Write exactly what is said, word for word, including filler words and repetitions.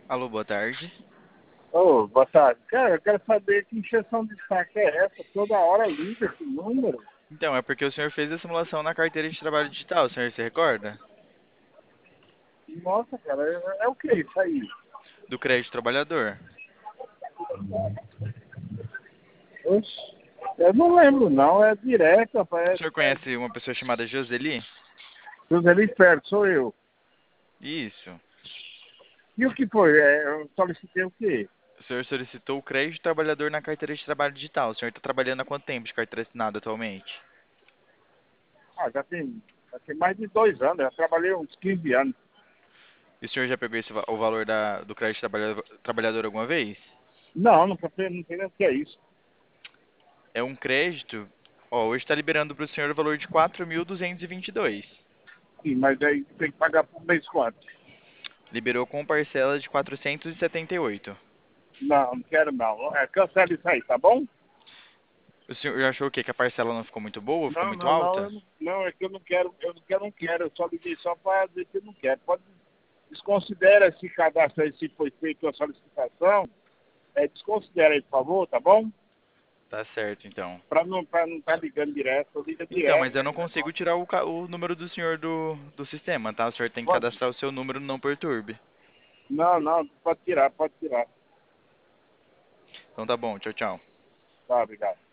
Alô, boa tarde. Ô, boa tarde. Cara, eu quero saber que injeção de saco é essa. Toda hora liga esse número. Então, é porque o senhor fez a simulação na carteira de trabalho digital, o senhor se recorda? Nossa, cara, é, é o que isso aí? Do crédito trabalhador. Oxe, eu não lembro não, é direto, O rapaz. senhor É, é, conhece uma pessoa chamada Joseli? Joseli Ferro, sou eu. Isso. E o que foi? É, eu solicitei o quê? O senhor solicitou o crédito trabalhador na carteira de trabalho digital. O senhor está trabalhando há quanto tempo de carteira assinada atualmente? Ah, já tem, já tem mais de dois anos, já trabalhei uns quinze anos. E o senhor já pegou esse, va- o valor da, do crédito trabalhador, trabalhador alguma vez? Não, nunca sei, não sei nem o que é isso. É um crédito. Ó, hoje está liberando para o senhor o valor de quatro mil duzentos e e vinte e dois. Sim, mas aí tem que pagar por mês quanto? Liberou com parcela de quatrocentos e setenta e oito. Não, não quero não. É, cancela isso aí, tá bom? O senhor já achou o quê? Que a parcela não ficou muito boa? Ficou Não, muito não, não, alta? eu não, não, é que eu não quero, eu não quero, não quero, eu só liguei só para dizer que eu não quero. Pode desconsidera esse cadastro aí, se foi feita a solicitação, é, desconsidera aí, por favor, tá bom? Tá certo, então. Para não estar não tá ligando direto, liga Então, mas direto eu esse não consigo negócio. tirar o, ca- o número do senhor do, do sistema, tá? O senhor tem que Pode? cadastrar o seu número no Não Perturbe. Não, não, pode tirar, pode tirar. Então tá bom, tchau, tchau. Tá, obrigado.